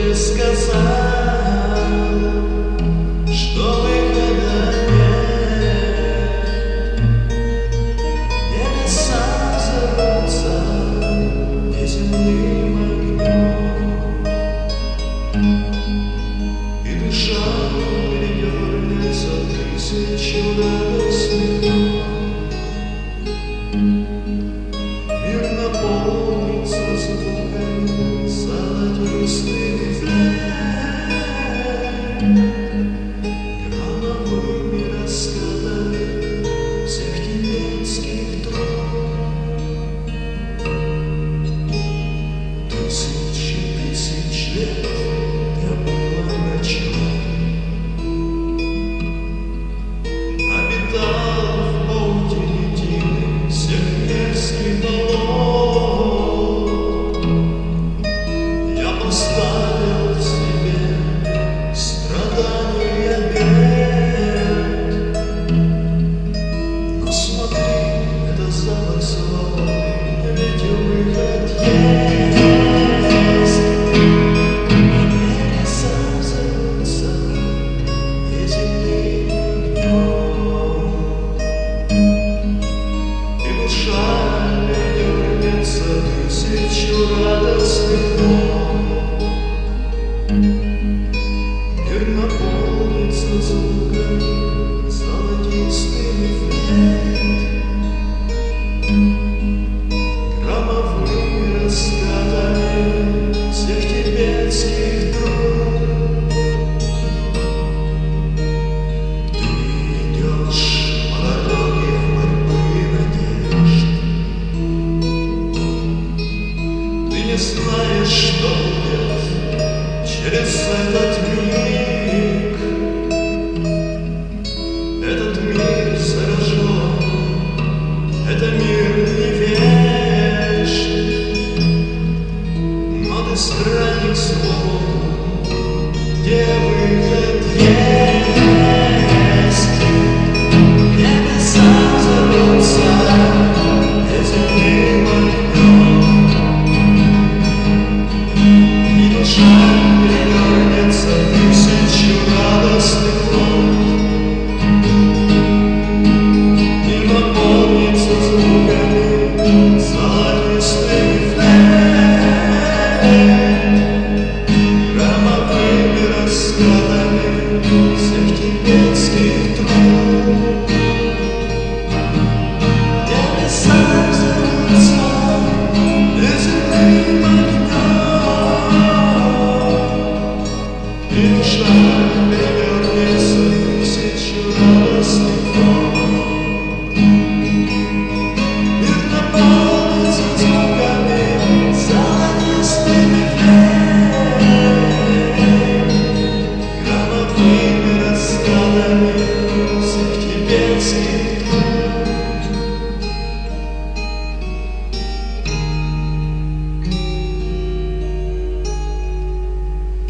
бы сказал, что выхода нет. Небеса взорвутся неземным огнем, и душа передернется тысячу радостных ног. Мир наполнится звуками золотистых флейт, громовыми раскатами всех тибетских труб. Тысячи тысяч лет я была ночью, обитал в паутине тины всех мерзких болот. Я поставил себе страдания бед, но смотри, это запах свободы, ведь выход есть. Небеса взорвутся неземным огнем, и душа передернется тысячу радостных ног. Мир наполнится звуками золотистыми флейт, громовыми раскатами всех тибетских труб. Ты идешь по дороге борьбы и надежд. Ты не знаешь, что будет через этот мир.